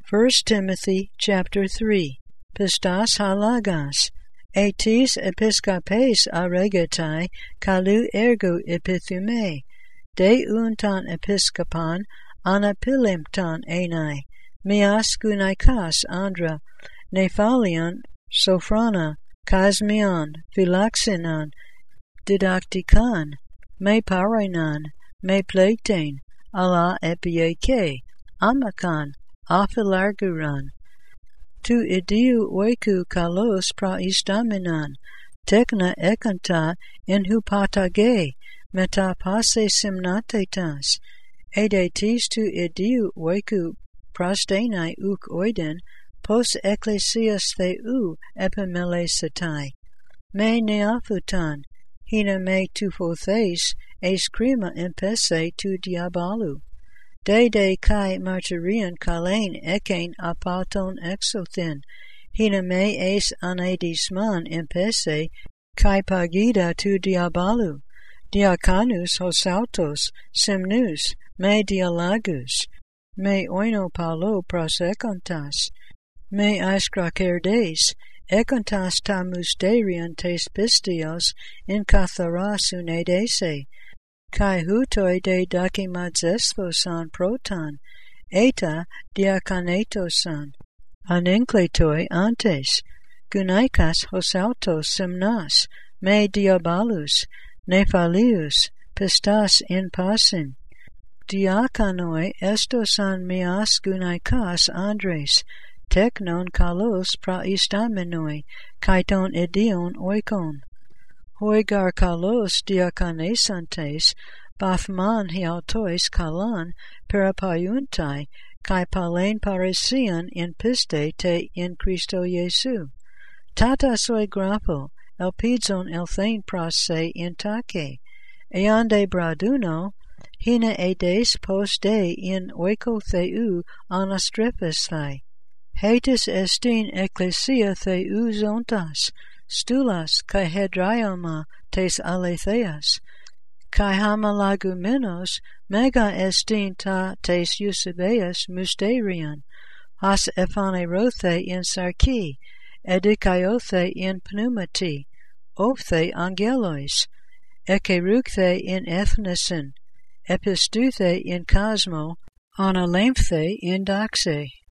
1 Timothy chapter 3. Pistas halagos, etis episkopes aregetai, kalu ergo epithume, deun ton episkopon, anapilim ton enai, mias gunaikos andra, nephalion, sophrona, kosmion, philoxenon, didaktikon, me parainon, me pleitein, ala epieke, amakon, aphilarguron, tu idiou oikou kalos praistamenon, tekna ekanta enhupatage, metapase simnatetas, edetis tu idiou oikou prostenai uk oiden, pos ecclesias theou epimelesetai, me neophuton, hina me tupothes, eis crima impese tu diabolou. De kai martyrion kalein ekain apaton exothin, hina me eis anedisman impese, kai pagida tu diabolou, diaconus hosautos, simnus, me dialagus, me oino palo prosecontas, me aiskrakerdes, ekontas ta musterion tes pistios in kathara sunedese, kai hutoi de dakimatzesphosan proton, eta diakonetosan, anenkletoi antes, gunaikas hosautos simnas, me diabolus, nephalius, pistas in pasin, diakonoi estosan mias gunaikas andres, teknon kalos praistamenoi, kaiton idion oikon. Hoigar kalos diakonesantes, baphman hiautois kalan perapaiuntai, kai palen parisian in piste te in Christo Jesu. Tata soi grapo, elpidzon elthein prase in take, eande braduno, hina edes post de in oiko theou anastrepes thai. Hetis estin ecclesia theou zontas, stulas kai hedraioma tes aletheas, kai hamalagumenos mega estin ta tes eusebeus musterion, has ephanerothe in sarki, edikaiothe in pneumati, ophthe angelois, ekerukthe in ethnisen, epistuthe in cosmo, analemphthe in doxe.